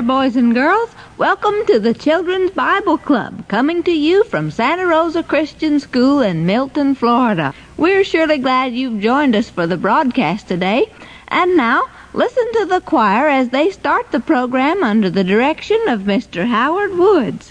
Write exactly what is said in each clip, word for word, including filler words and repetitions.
boys and girls. Welcome to the Children's Bible Club, coming to you from Santa Rosa Christian School in Milton, Florida. We're surely glad you've joined us for the broadcast today. And now, listen to the choir as they start the program under the direction of Mister Howard Woods.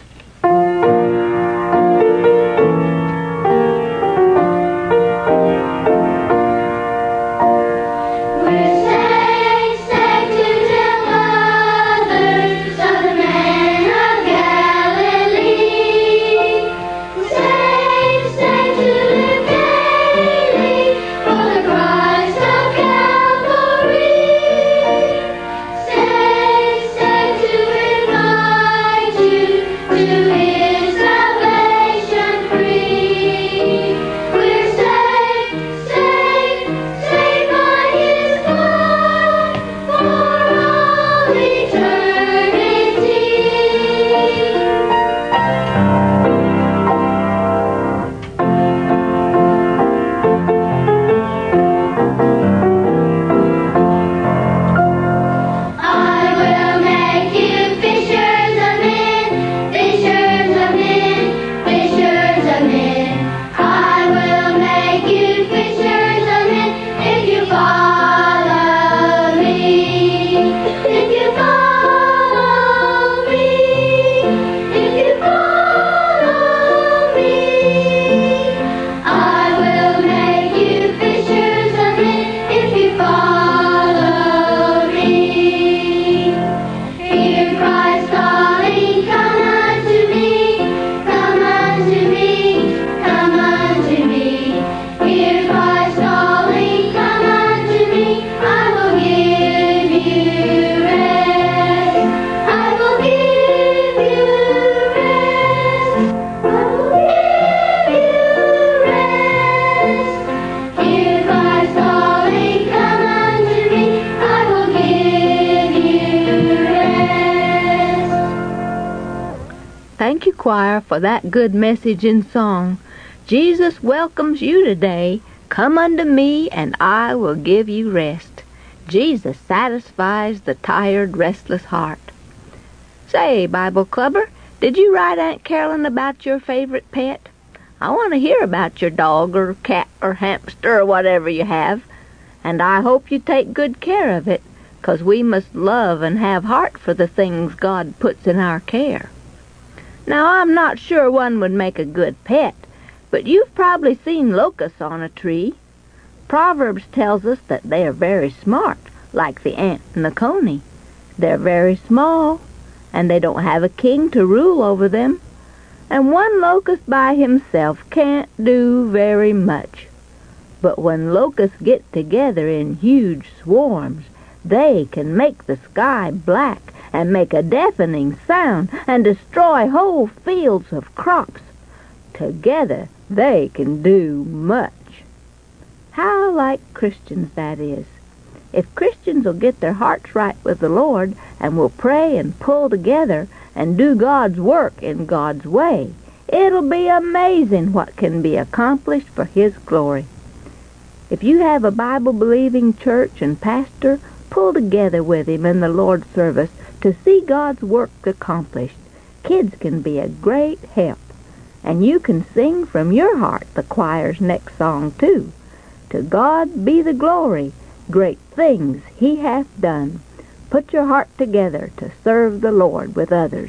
Thank you, choir, for that good message in song. Jesus welcomes you today. Come unto me, and I will give you rest. Jesus satisfies the tired, restless heart. Say, Bible Clubber, did you write Aunt Carolyn about your favorite pet? I want to hear about your dog or cat or hamster or whatever you have. And I hope you take good care of it, 'cause we must love and have heart for the things God puts in our care. Now, I'm not sure one would make a good pet, but you've probably seen locusts on a tree. Proverbs tells us that they are very smart, like the ant and the coney. They're very small, and they don't have a king to rule over them. And one locust by himself can't do very much. But when locusts get together in huge swarms, they can make the sky black and make a deafening sound and destroy whole fields of crops. Together they can do much. How like Christians that is. If Christians will get their hearts right with the Lord and will pray and pull together and do God's work in God's way, it'll be amazing what can be accomplished for His glory. If you have a Bible-believing church and pastor, pull together with him in the Lord's service to see God's work accomplished. Kids can be a great help. And you can sing from your heart the choir's next song, too. To God be the glory, great things He hath done. Put your heart together to serve the Lord with others.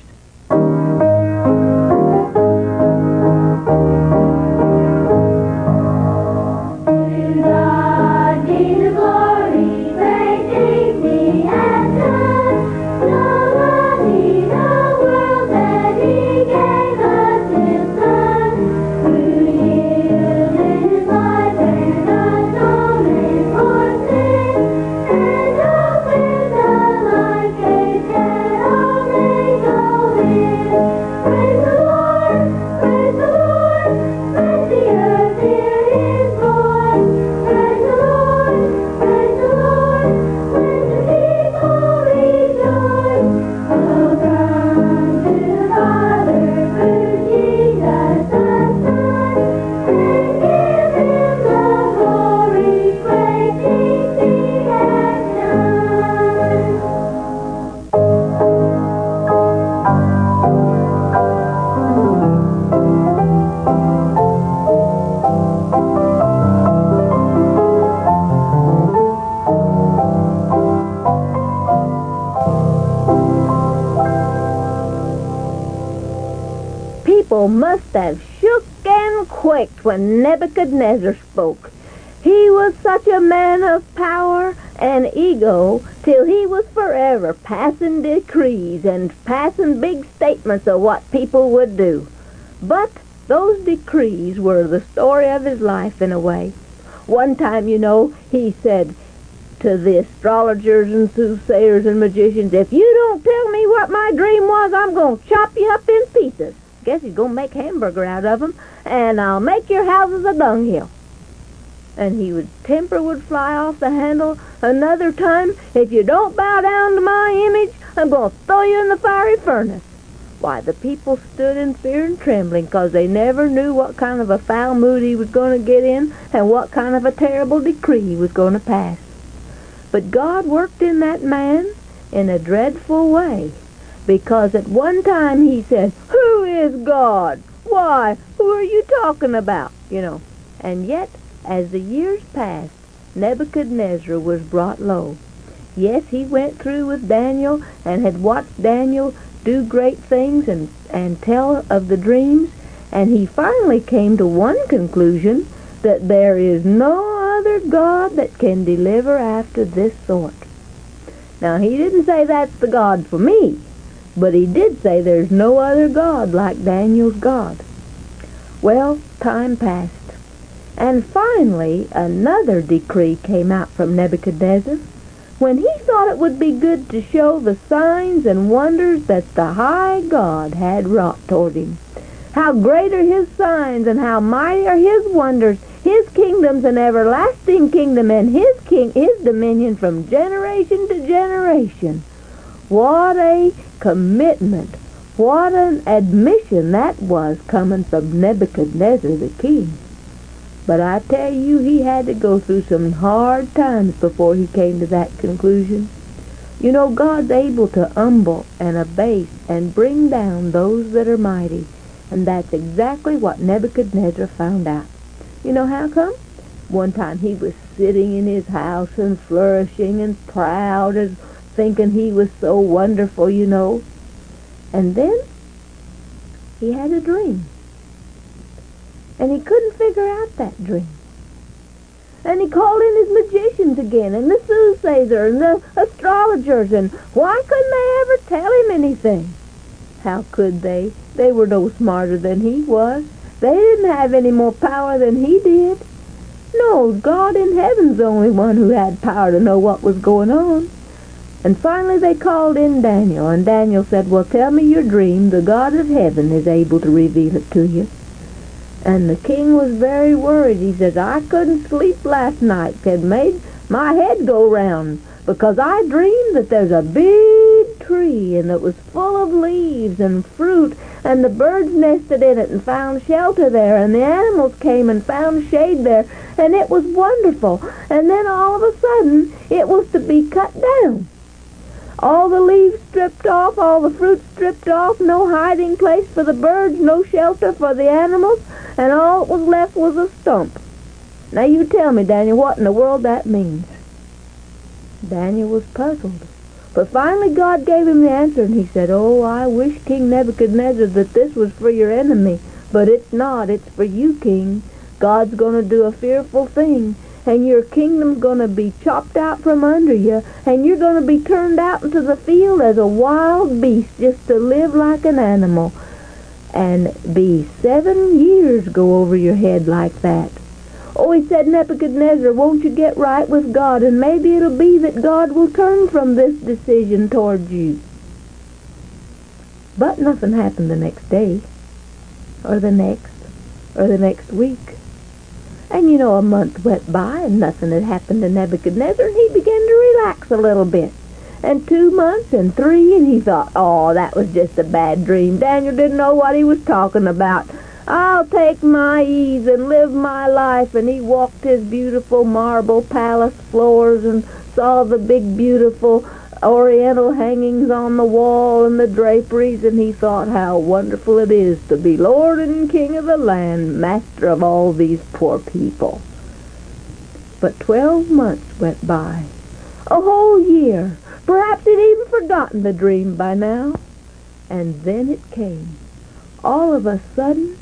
Thank you. people must have shook and quaked when Nebuchadnezzar spoke. He was such a man of power and ego till he was forever passing decrees and passing big statements of what people would do. But those decrees were the story of his life in a way. One time, you know, he said to the astrologers and soothsayers and magicians, "If you don't tell me what my dream was, I'm going to chop you up in pieces." Guess he's going to make hamburger out of them, and I'll make your houses a dunghill. And he would temper would fly off the handle. Another time, "If you don't bow down to my image, I'm going to throw you in the fiery furnace." Why, the people stood in fear and trembling, 'cause they never knew what kind of a foul mood he was going to get in and what kind of a terrible decree he was going to pass. But God worked in that man in a dreadful way, because at one time he said, "Who is God? Why, who are you talking about?" You know. And yet, as the years passed, Nebuchadnezzar was brought low. Yes, he went through with Daniel and had watched Daniel do great things and, and tell of the dreams, and he finally came to one conclusion, that there is no other God that can deliver after this sort. Now, he didn't say that's the God for me, but he did say there's no other God like Daniel's God. Well, time passed, and finally another decree came out from Nebuchadnezzar, when he thought it would be good to show the signs and wonders that the high God had wrought toward him. How great are his signs, and how mighty are his wonders. His kingdom's an everlasting kingdom, and his king, his dominion from generation to generation. What a commitment, what an admission that was coming from Nebuchadnezzar the king. But I tell you, he had to go through some hard times before he came to that conclusion. You know, God's able to humble and abase and bring down those that are mighty, and that's exactly what Nebuchadnezzar found out. You know how come? One time he was sitting in his house and flourishing and proud and thinking he was so wonderful, you know. And then he had a dream. And he couldn't figure out that dream. And he called in his magicians again, and the soothsayers, and the astrologers, and why couldn't they ever tell him anything? How could they? They were no smarter than he was. They didn't have any more power than he did. No, God in heaven's the only one who had power to know what was going on. And finally they called in Daniel, and Daniel said, "Well, tell me your dream. The God of heaven is able to reveal it to you." And the king was very worried. He says, "I couldn't sleep last night. It made my head go round, because I dreamed that there's a big tree, and it was full of leaves and fruit, and the birds nested in it and found shelter there, and the animals came and found shade there, and it was wonderful. And then all of a sudden, it was to be cut down. All the leaves stripped off, all the fruit stripped off, no hiding place for the birds, no shelter for the animals, and all that was left was a stump. Now you tell me, Daniel, what in the world that means." Daniel was puzzled. But finally God gave him the answer, and he said, "Oh, I wish, King Nebuchadnezzar, that this was for your enemy, but it's not. It's for you, King. God's going to do a fearful thing, and your kingdom's going to be chopped out from under you, and you're going to be turned out into the field as a wild beast, just to live like an animal, and be seven years go over your head like that." Oh, he said, "Nebuchadnezzar, won't you get right with God, and maybe it'll be that God will turn from this decision toward you." But nothing happened the next day, or the next, or the next week. And you know, a month went by, and nothing had happened to Nebuchadnezzar, and he began to relax a little bit. And two months, and three, and he thought, "Oh, that was just a bad dream. Daniel didn't know what he was talking about. I'll take my ease and live my life." And he walked his beautiful marble palace floors and saw the big, beautiful oriental hangings on the wall and the draperies, and he thought how wonderful it is to be Lord and King of the land, master of all these poor people. But twelve months went by, a whole year. Perhaps he'd even forgotten the dream by now. And then it came. all of a sudden,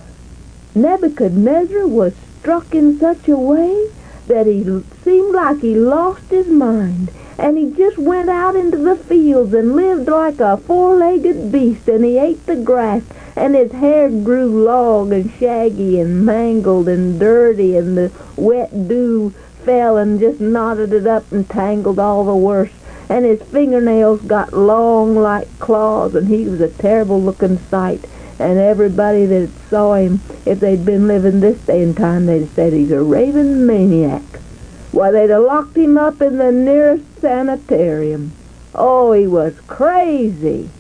Nebuchadnezzar was struck in such a way that he seemed like he lost his mind, and he just went out into the fields and lived like a four-legged beast, and he ate the grass, and his hair grew long and shaggy and mangled and dirty, and the wet dew fell and just knotted it up and tangled all the worse, and his fingernails got long like claws, and he was a terrible-looking sight. And everybody that saw him, if they'd been living this day and time, they'd have said he's a raving maniac. Why, they'd have locked him up in the nearest sanitarium. Oh, he was crazy.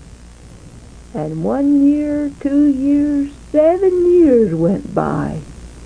And one year, two years, seven years went by.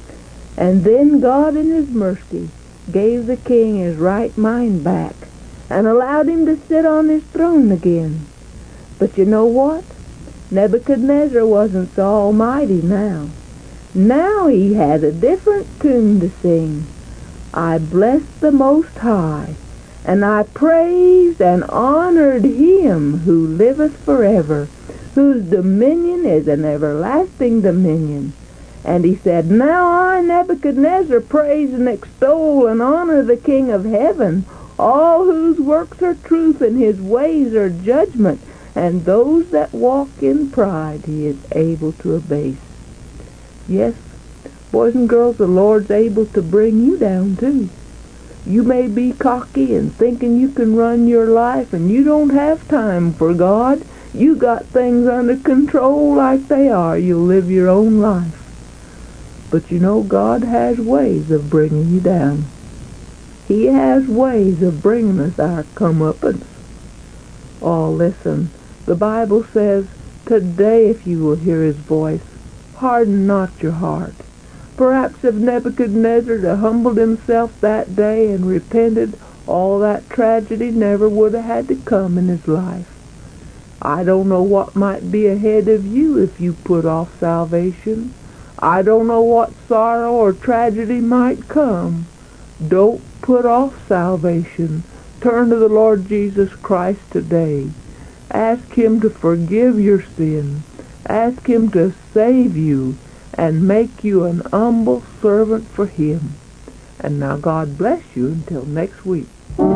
And then God in his mercy gave the king his right mind back and allowed him to sit on his throne again. But you know what? Nebuchadnezzar wasn't so almighty now. Now he had a different tune to sing. I blessed the Most High, and I praised and honored him who liveth forever, whose dominion is an everlasting dominion. And he said, Now I, Nebuchadnezzar, praise and extol and honor the King of heaven, all whose works are truth and his ways are judgment, and those that walk in pride he is able to abase. Yes, boys and girls, the Lord's able to bring you down too. You may be cocky and thinking you can run your life, and you don't have time for God. You got things under control like they are. You'll live your own life. But you know, God has ways of bringing you down. He has ways of bringing us our comeuppance. Oh, listen. The Bible says, Today, if you will hear his voice, harden not your heart. Perhaps if Nebuchadnezzar had humbled himself that day and repented, all that tragedy never would have had to come in his life. I don't know what might be ahead of you if you put off salvation. I don't know what sorrow or tragedy might come. Don't put off salvation. Turn to the Lord Jesus Christ today. Ask him to forgive your sin. Ask him to save you and make you an humble servant for him. And now God bless you until next week.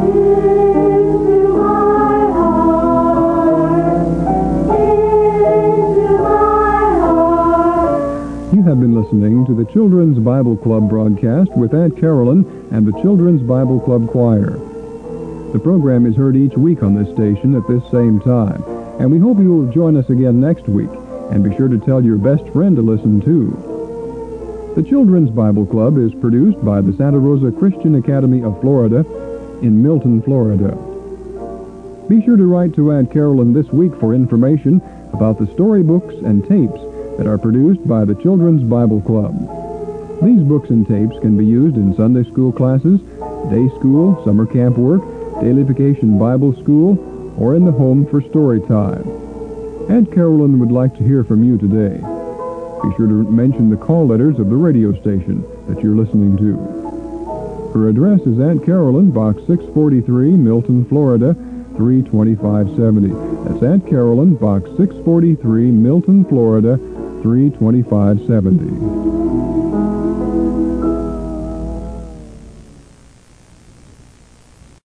You have been listening to the Children's Bible Club broadcast with Aunt Carolyn and the Children's Bible Club Choir. The program is heard each week on this station at this same time, and we hope you will join us again next week, and be sure to tell your best friend to listen too. The Children's Bible Club is produced by the Santa Rosa Christian Academy of Florida in Milton, Florida. Be sure to write to Aunt Carolyn this week for information about the storybooks and tapes that are produced by the Children's Bible Club. These books and tapes can be used in Sunday school classes, day school, summer camp work, daily vacation Bible school, or in the home for story time. Aunt Carolyn would like to hear from you today. Be sure to mention the call letters of the radio station that you're listening to. Her address is Aunt Carolyn, Box six forty-three, Milton, Florida, three twenty-five seventy. That's Aunt Carolyn, Box six forty-three, Milton, Florida, three twenty-five seventy.